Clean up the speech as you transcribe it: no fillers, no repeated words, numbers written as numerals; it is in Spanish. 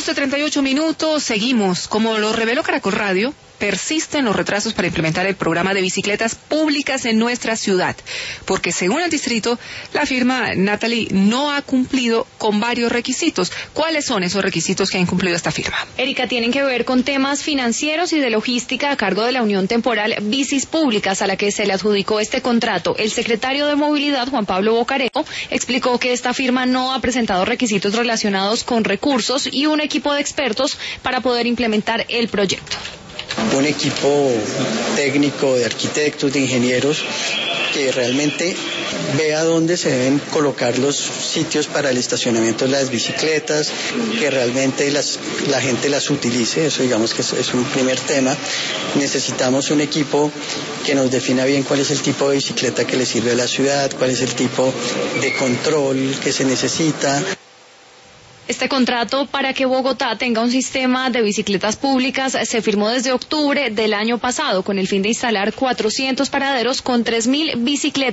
12:38, seguimos. Como lo reveló Caracol Radio, persisten los retrasos para implementar el programa de bicicletas públicas en nuestra ciudad, porque según el distrito, la firma Natalie no ha cumplido con varios requisitos. ¿Cuáles son esos requisitos que ha incumplido esta firma? Erika, tienen que ver con temas financieros y de logística a cargo de la Unión Temporal Bicis Públicas, a la que se le adjudicó este contrato. El secretario de Movilidad, Juan Pablo Bocarejo, explicó que esta firma no ha presentado requisitos relacionados con recursos y un equipo de expertos para poder implementar el proyecto. Un equipo técnico de arquitectos, de ingenieros, que realmente vea dónde se deben colocar los sitios para el estacionamiento de las bicicletas, que realmente la gente las utilice. Eso digamos que es un primer tema. Necesitamos un equipo que nos defina bien cuál es el tipo de bicicleta que le sirve a la ciudad, cuál es el tipo de control que se necesita. Este contrato para que Bogotá tenga un sistema de bicicletas públicas se firmó desde octubre del año pasado con el fin de instalar 400 paraderos con 3.000 bicicletas